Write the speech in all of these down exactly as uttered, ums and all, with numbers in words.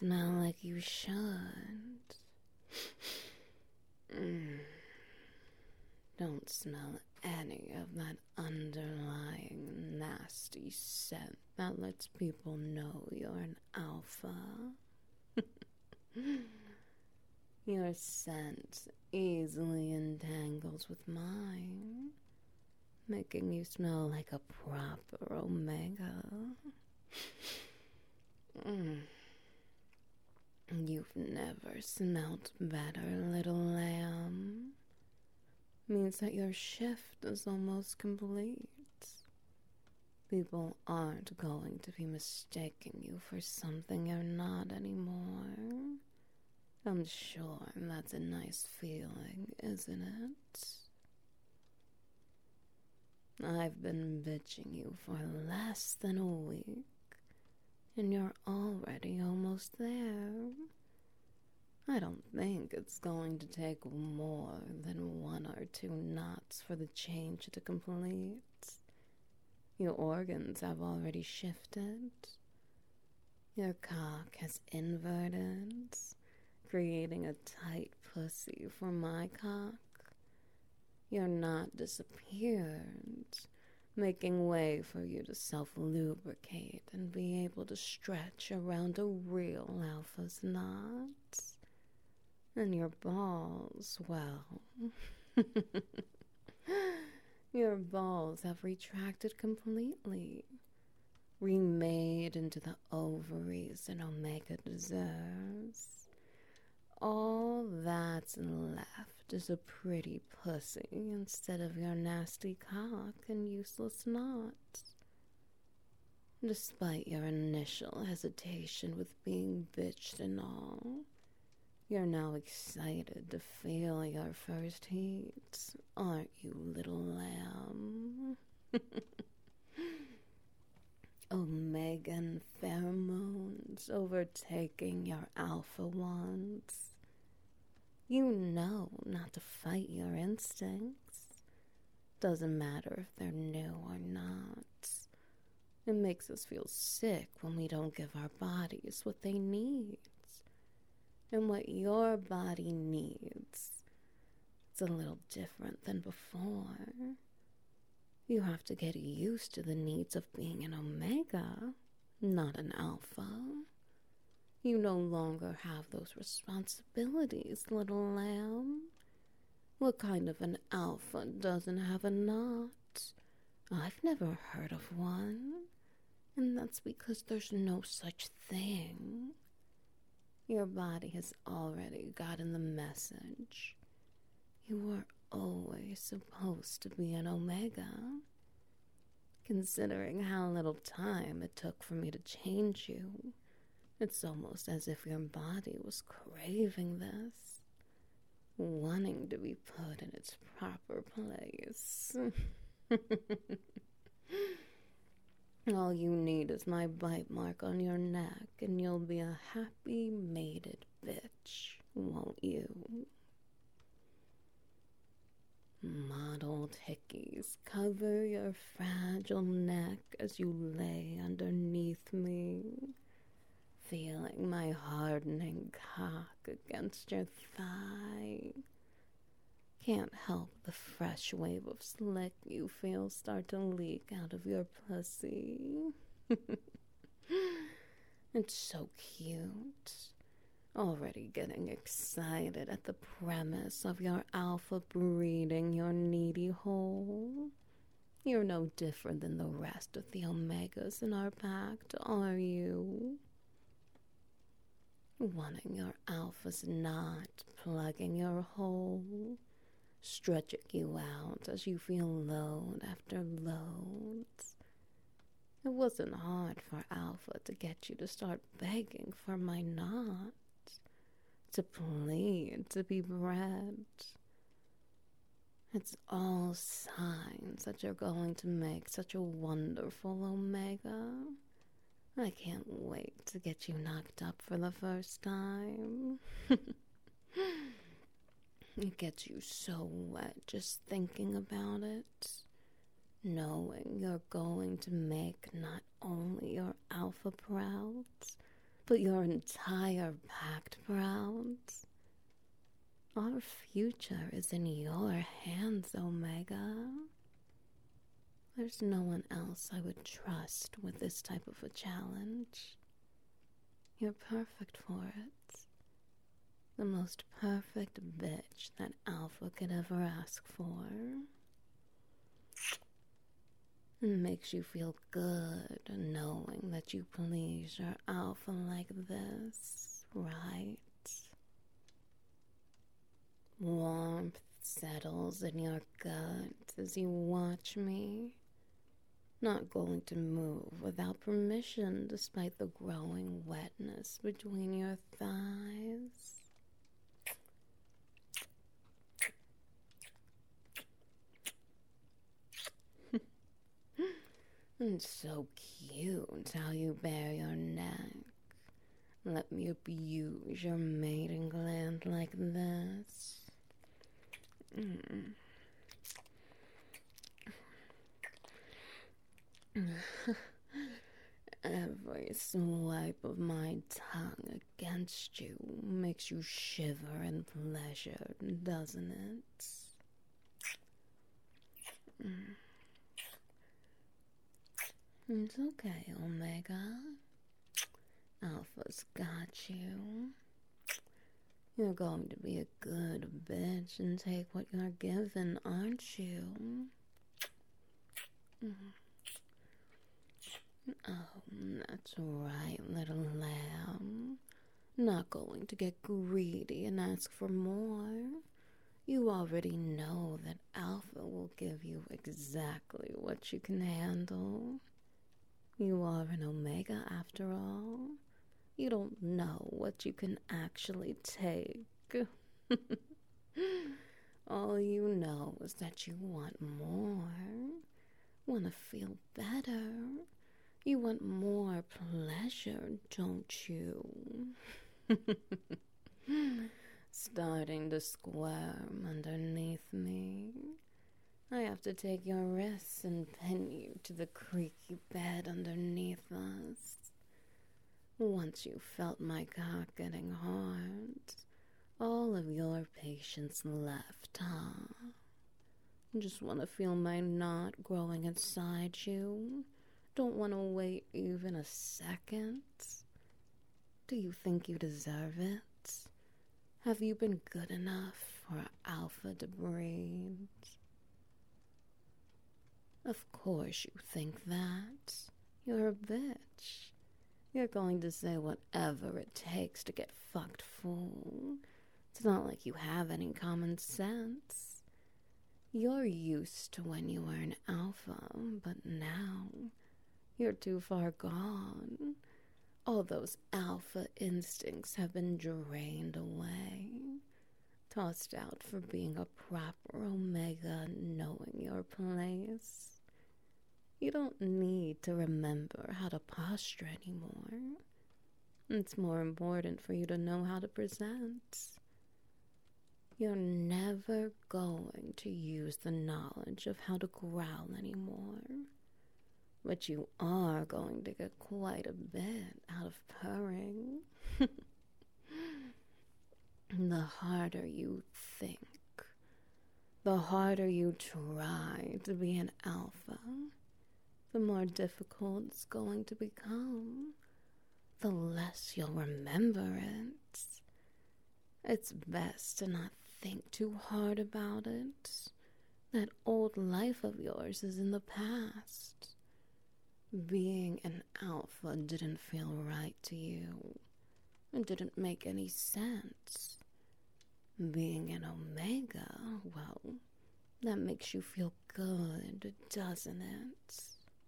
smell like you should. Mm. Don't smell any of that underlying nasty scent that lets people know you're an alpha. Your scent easily entangles with mine, making you smell like a proper omega. Mm. You've never smelt better, little lamb. Means that your shift is almost complete. People aren't going to be mistaking you for something you're not anymore. I'm sure that's a nice feeling, isn't it? I've been bitching you for less than a week, and you're already almost there. I don't think it's going to take more than one or two knots for the change to complete. Your organs have already shifted. Your cock has inverted, creating a tight pussy for my cock. You're not disappeared, making way for you to self-lubricate and be able to stretch around a real alpha's knot. And your balls, well, your balls have retracted completely, remade into the ovaries an omega deserves. All that's left is a pretty pussy instead of your nasty cock and useless knot. Despite your initial hesitation with being bitched and all, you're now excited to feel your first heat, aren't you, little lamb? Omegan pheromones overtaking your alpha ones. You know not to fight your instincts. Doesn't matter if they're new or not. It makes us feel sick when we don't give our bodies what they need. And what your body needs, it's a little different than before. You have to get used to the needs of being an omega, not an alpha. You no longer have those responsibilities, little lamb. What kind of an alpha doesn't have a knot? I've never heard of one, and that's because there's no such thing. Your body has already gotten the message. You were always supposed to be an omega. Considering how little time it took for me to change you, it's almost as if your body was craving this, wanting to be put in its proper place. All you need is my bite mark on your neck, and you'll be a happy mated bitch, won't you? Mottled hickeys cover your fragile neck as you lay underneath me, feeling my hardening cock against your thigh. Can't help the fresh wave of slick you feel start to leak out of your pussy. It's so cute. Already getting excited at the premise of your alpha breeding your needy hole. You're no different than the rest of the omegas in our pact, are you? Wanting your alpha's knot plugging your hole, stretching you out as you feel load after load. It wasn't hard for Alpha to get you to start begging for my knot, to plead to be bred. It's all signs that you're going to make such a wonderful omega. I can't wait to get you knocked up for the first time. It gets you so wet just thinking about it, knowing you're going to make not only your alpha proud, but your entire background. Our future is in your hands, Omega. There's no one else I would trust with this type of a challenge. You're perfect for it. The most perfect bitch that Alpha could ever ask for. It makes you feel good knowing that you please your Alpha like this, right? Warmth settles in your gut as you watch me. Not going to move without permission despite the growing wetness between your thighs. It's so cute how you bare your neck. Let me abuse your mating gland like this. Mm. Every swipe of my tongue against you makes you shiver in pleasure, doesn't it? Mm. It's okay, Omega. Alpha's got you. You're going to be a good bitch and take what you're given, aren't you? Mm. Oh, that's right, little lamb. Not going to get greedy and ask for more. You already know that Alpha will give you exactly what you can handle. You are an Omega after all. You don't know what you can actually take. All you know is that you want more. Want to feel better. You want more pleasure, don't you? Starting to squirm underneath me. I have to take your wrists and pin you to the creaky bed underneath us. Once you felt my cock getting hard, all of your patience left, huh? Just want to feel my knot growing inside you. Don't want to wait even a second. Do you think you deserve it? Have you been good enough for Alpha to breed? Of course you think that. You're a bitch. You're going to say whatever it takes to get fucked full. It's not like you have any common sense. You're used to when you were an alpha, but now you're too far gone. All those alpha instincts have been drained away, tossed out for being a proper Omega, knowing your place. You don't need to remember how to posture anymore. It's more important for you to know how to present. You're never going to use the knowledge of how to growl anymore. But you are going to get quite a bit out of purring. The harder you think, the harder you try to be an alpha, the more difficult it's going to become. The less you'll remember it. It's best to not think too hard about it. That old life of yours is in the past. Being an alpha didn't feel right to you. It didn't make any sense. Being an omega, well, that makes you feel good, doesn't it?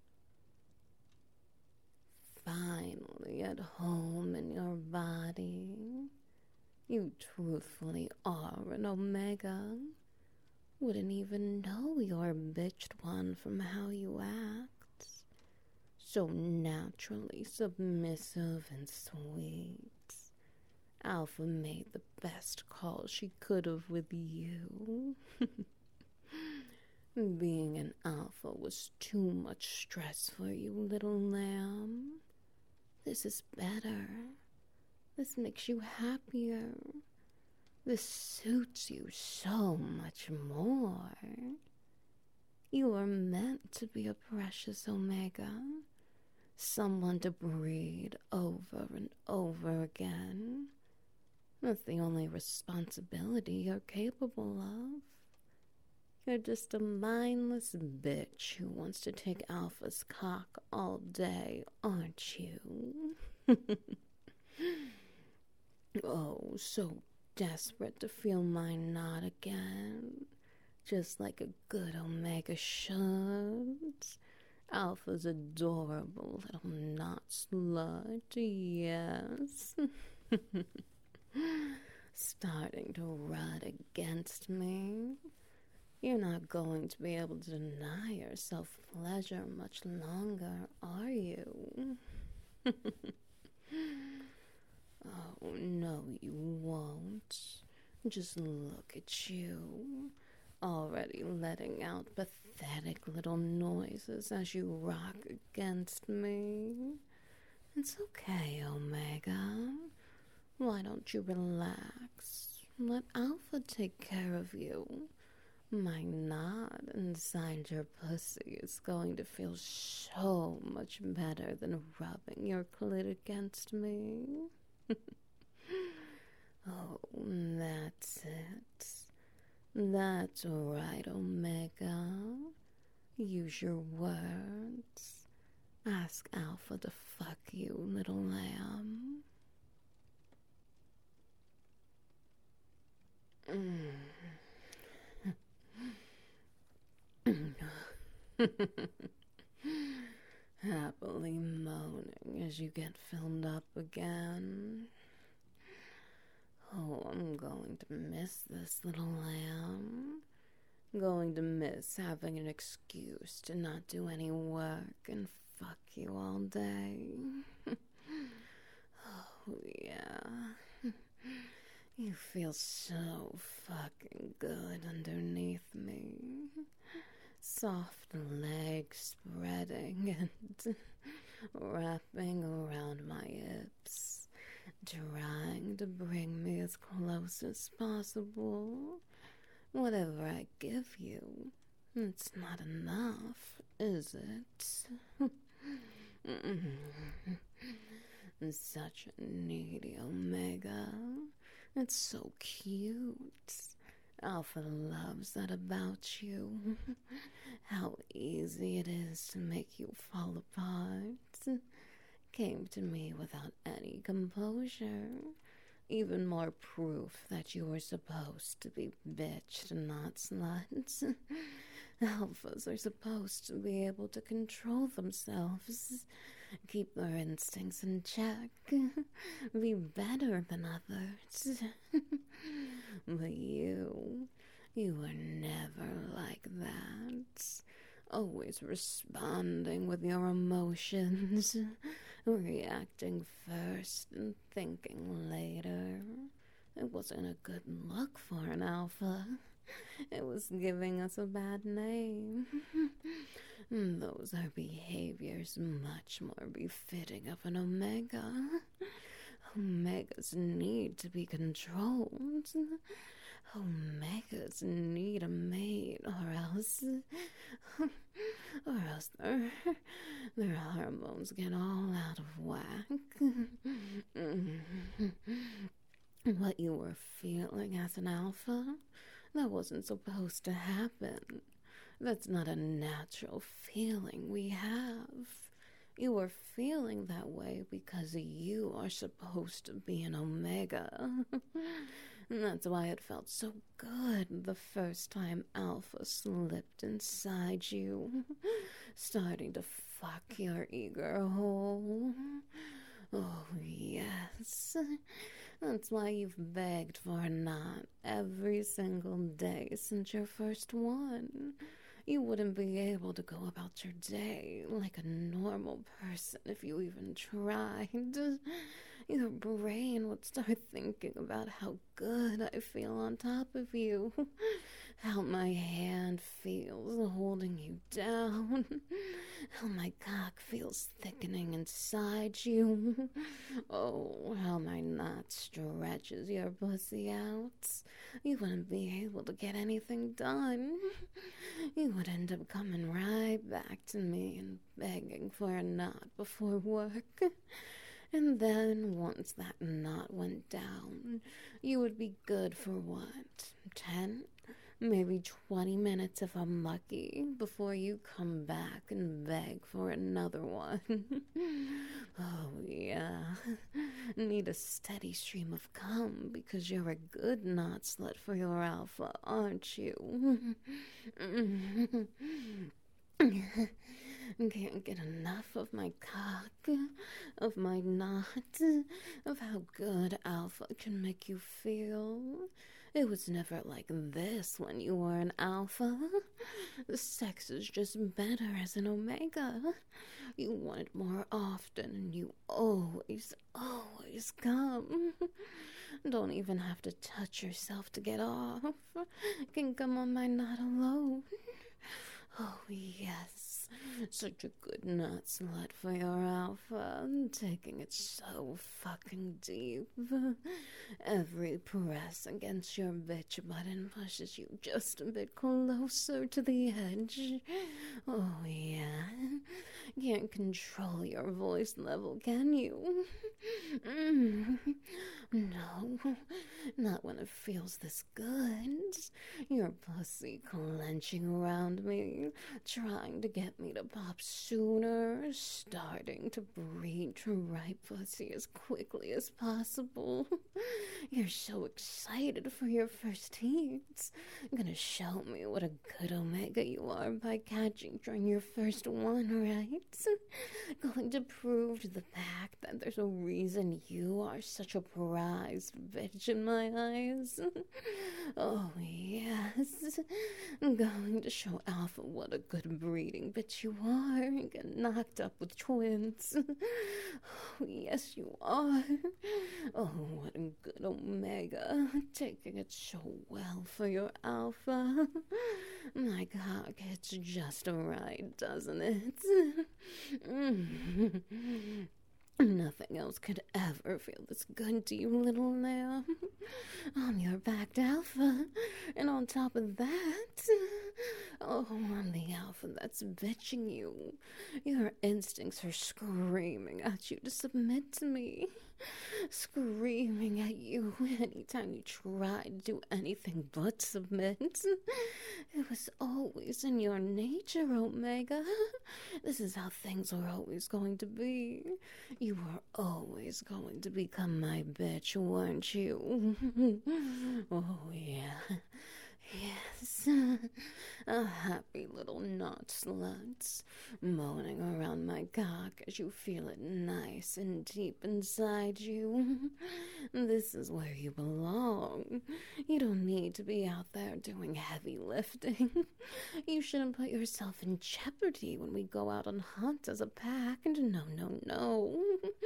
Finally at home in your body. You truthfully are an omega. Wouldn't even know you're a bitched one from how you act. So naturally submissive and sweet. Alpha made the best call she could have with you. Being an alpha was too much stress for you, little lamb. This is better. This makes you happier. This suits you so much more. You were meant to be a precious Omega. Someone to breed over and over again. That's the only responsibility you're capable of. You're just a mindless bitch who wants to take Alpha's cock all day, aren't you? Oh, so desperate to feel my knot again. Just like a good Omega should. Alpha's adorable little knot slut, yes. Starting to run against me. You're not going to be able to deny yourself pleasure much longer, are you? Oh, no, you won't. Just look at you, already letting out pathetic little noises as you rock against me. It's okay, Omega. Why don't you relax? Let Alpha take care of you. My knot inside your pussy is going to feel so much better than rubbing your clit against me. Oh, that's it. That's right, Omega. Use your words. Ask Alpha to fuck you, little lamb. Happily moaning as you get filled up again. Oh, I'm going to miss this little lamb. Going to miss having an excuse to not do any work and fuck you all day. Oh, yeah. You feel so fucking good underneath me. Soft legs spreading and wrapping around my hips, trying to bring me as close as possible. Whatever I give you, it's not enough, is it? Such a needy Omega. It's so cute. Alpha loves that about you. How easy it is to make you fall apart. Came to me without any composure. Even more proof that you were supposed to be bitched and not sluts. Alphas are supposed to be able to control themselves, keep their instincts in check, be better than others. But you, you were never like that. Always responding with your emotions, reacting first and thinking later. It wasn't a good look for an alpha. It was giving us a bad name. Those are behaviors much more befitting of an Omega. Omegas need to be controlled. Omegas need a mate, or else, or else their, their hormones get all out of whack. What you were feeling as an alpha, that wasn't supposed to happen. That's not a natural feeling we have. You were feeling that way because you are supposed to be an Omega. And that's why it felt so good the first time Alpha slipped inside you, starting to fuck your eager hole. Oh, yes. That's why you've begged for a knot every single day since your first one. You wouldn't be able to go about your day like a normal person if you even tried. Your brain would start thinking about how good I feel on top of you, how my hand feels holding you down, how my cock feels thickening inside you. Oh, how my knot stretches your pussy out. You wouldn't be able to get anything done. You would end up coming right back to me and begging for a knot before work. And then, once that knot went down, you would be good for what? Ten? Maybe twenty minutes if I'm lucky, before you come back and beg for another one. Oh, yeah. Need a steady stream of cum because you're a good knot slut for your alpha, aren't you? Can't get enough of my cock, of my knot, of how good alpha can make you feel. It was never like this when you were an alpha. The sex is just better as an omega. You want it more often and you always, always come. Don't even have to touch yourself to get off. Can come on my knot alone. Oh, yes. Such a good nut slut for your alpha. Taking it so fucking deep. Every press against your bitch button pushes you just a bit closer to the edge. Oh, yeah. Can't control your voice level, can you? Mm. No, not when it feels this good. Your pussy clenching around me, trying to get me to pop sooner, starting to breed to right pussy as quickly as possible. You're so excited for your first heats. Gonna show me what a good omega you are by catching during your first one, right? Going to prove to the pack that there's a reason you are such a prized bitch in my eyes. Oh, yes. I'm going to show Alpha what a good breeding bitch you are and get knocked up with twins. Oh, yes, you are. Oh, what a good omega. Taking it so well for your Alpha. My cock hits just right, doesn't it? Mm. Nothing else could ever feel this good to you, little lamb. I'm your backed alpha, and on top of that, oh, I'm the alpha that's bitching you. Your instincts are screaming at you to submit to me. Screaming at you anytime you try to do anything but submit. It was always in your nature, Omega. This is how things were always going to be. You were always going to become my bitch, weren't you? Oh, yeah. Yes, a happy little knot slut, moaning around my cock as you feel it nice and deep inside you. This is where you belong. You don't need to be out there doing heavy lifting. You shouldn't put yourself in jeopardy when we go out on hunt as a pack. No, no, no.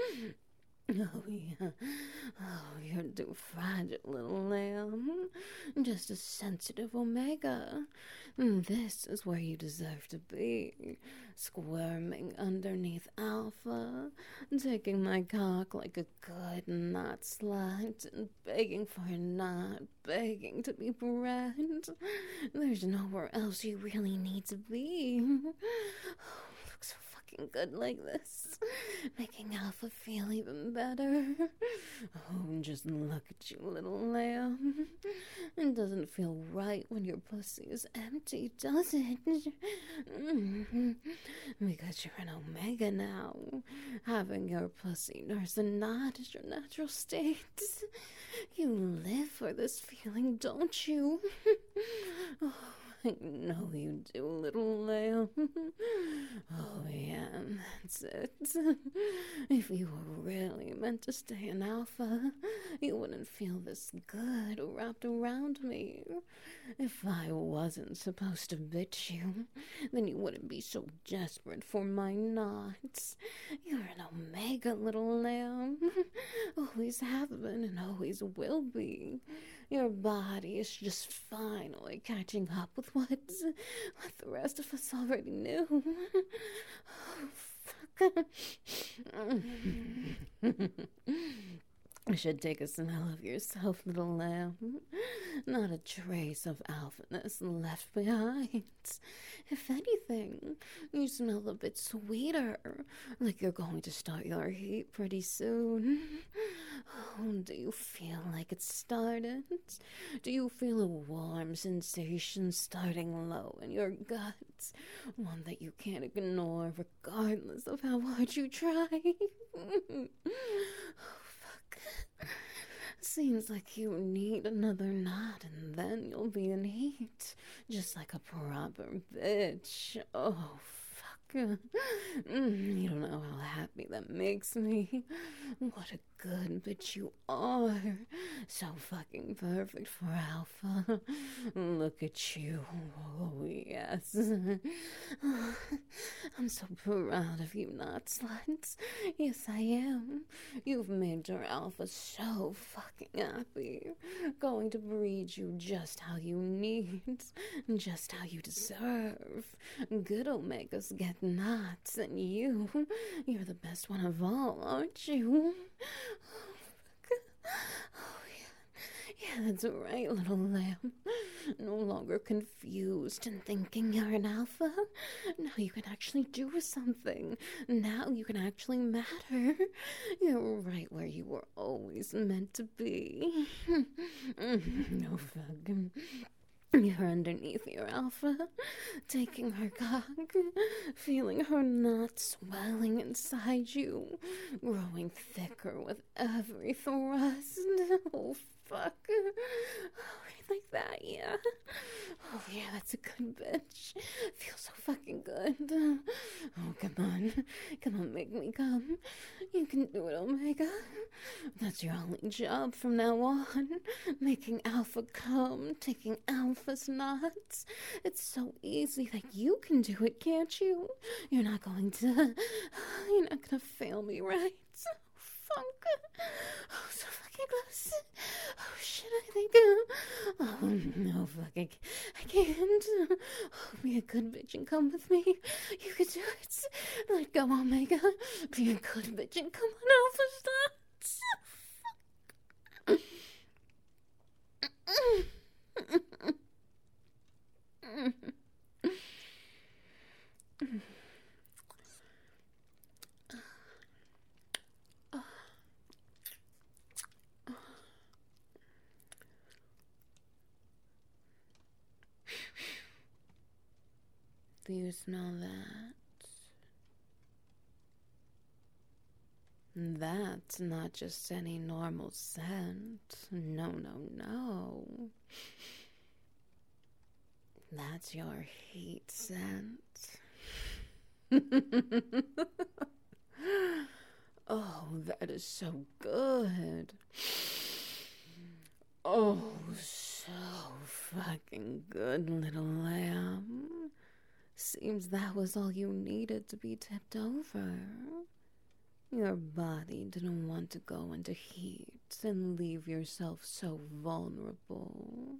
Oh, yeah. Oh, you're too fragile, little lamb. Just a sensitive omega. This is where you deserve to be. Squirming underneath alpha, taking my cock like a good knot slut, and begging for a knot, begging to be bred. There's nowhere else you really need to be. Oh, looks so fucking good like this, making Alpha feel even better. Oh, just look at you, little lamb. It doesn't feel right when your pussy is empty, does it? Mm-hmm. Because you're an omega now. Having your pussy nurse a knot is your natural state. You live for this feeling, don't you? Oh, I know you do, little lamb. Oh, yeah, that's it. If you were really meant to stay an alpha, you wouldn't feel this good wrapped around me. If I wasn't supposed to bitch you, then you wouldn't be so desperate for my knots. You're an omega, little lamb. always have been and always will be. Your body is just finally catching up with what, what the rest of us already knew. Oh, fuck. I should take a smell of yourself, little lamb. Not a trace of alphaness left behind. If anything, you smell a bit sweeter, like you're going to start your heat pretty soon. Oh, do you feel like it's started? Do you feel a warm sensation starting low in your guts? One that you can't ignore regardless of how hard you try? Seems like you need another knot and then you'll be in heat. Just like a proper bitch. Oh, fuck. Mm, you don't know how happy that makes me. What a good bitch you are. So fucking perfect for alpha. Look at you. Oh, yes. I'm so proud of you, not sluts. Yes, I am. You've made your alpha so fucking happy. Going to breed you just how you need. Just how you deserve. Good omegas get knots, and you, you're the best one of all, aren't you? Oh, yeah. Yeah, that's right, little lamb. No longer confused and thinking you're an alpha. Now you can actually do something. Now you can actually matter. You're right where you were always meant to be. No fucking... You're underneath your alpha, taking her cock, feeling her knot swelling inside you, growing thicker with every thrust. Oh, fuck. Oh, like that, yeah. Oh, yeah, that's a good bitch. Feels so fucking good. Oh, come on. Come on, make me come. You can do it, Omega. That's your only job from now on. Making Alpha come, taking Alpha's knots. It's so easy that you can do it, can't you? You're not going to... You're not gonna fail me, right? Fuck. Oh, so fucking close. Oh, shit, I think... Oh, no, fuck, I, I can't. Oh, be a good bitch and come with me. You can do it. Let go, Omega. Be a good bitch and come on, Alpha Stats. Do you smell that? That's not just any normal scent. No, no, no. That's your heat scent. Oh, that is so good. Oh, so fucking good, little lamb. Seems that was all you needed to be tipped over. Your body didn't want to go into heat and leave yourself so vulnerable.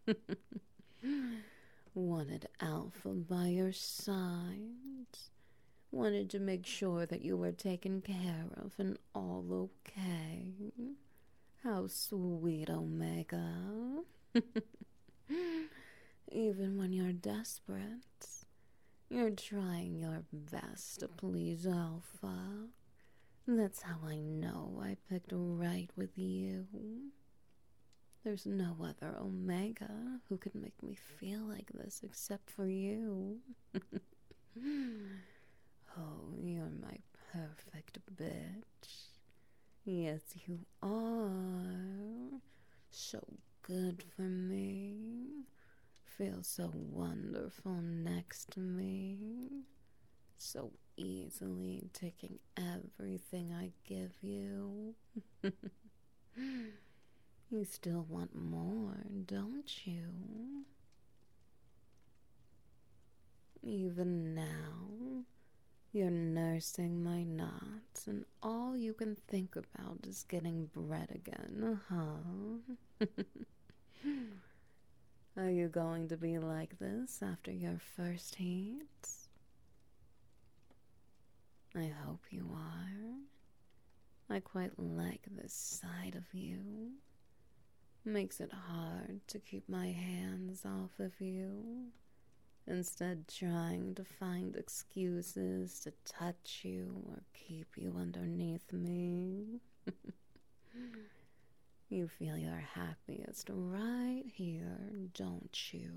Wanted Alpha by your side. Wanted to make sure that you were taken care of and all okay. How sweet, Omega. Even when you're desperate, you're trying your best to please Alpha. That's how I know I picked right with you. There's no other Omega who could make me feel like this except for you. Oh, you're my perfect bitch. Yes, you are. So good for me. Feel so wonderful next to me. So easily taking everything I give you. You still want more, don't you? Even now, You're nursing my knots, and all you can think about is getting bread again, huh? Are you going to be like this after your first heat? I hope you are. I quite like this side of you. Makes it hard to keep my hands off of you, instead trying to find excuses to touch you or keep you underneath me. You feel your happiest right here, don't you?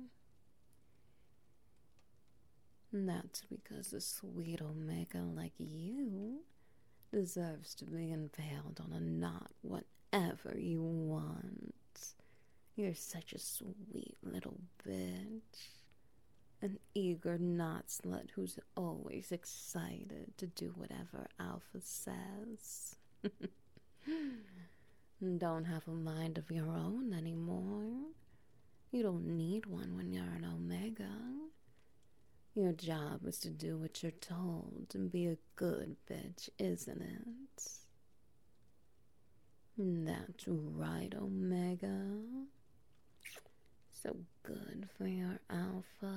That's because a sweet Omega like you deserves to be impaled on a knot whenever you want. You're such a sweet little bitch. An eager knot slut who's always excited to do whatever Alpha says. Don't have a mind of your own anymore. You don't need one when you're an Omega. Your job is to do what you're told and be a good bitch, isn't it? That's right, Omega. So good for your Alpha.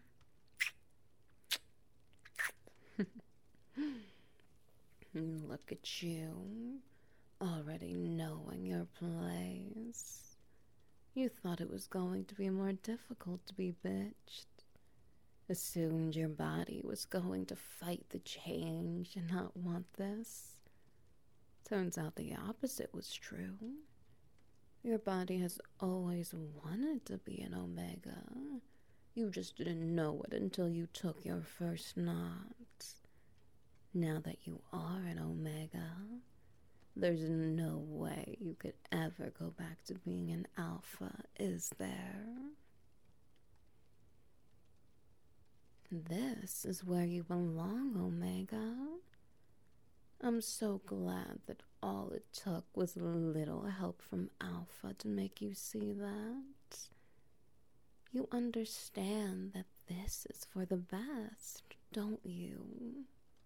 Look at you, already knowing your place. You thought it was going to be more difficult to be bitched. Assumed your body was going to fight the change and not want this. Turns out the opposite was true. Your body has always wanted to be an Omega. You just didn't know it until you took your first knot. Now that you are an Omega, there's no way you could ever go back to being an Alpha, is there? This is where you belong, Omega. I'm so glad that all it took was a little help from Alpha to make you see that. You understand that this is for the best, don't you?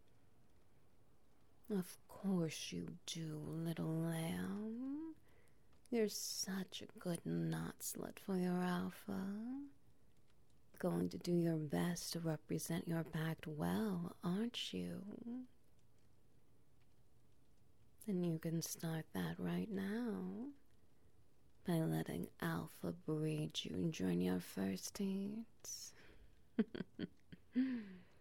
Of course you do, little lamb. You're such a good knot slut for your Alpha. Going to do your best to represent your pact well, aren't you? Then you can start that right now by letting Alpha breed you during your first heats.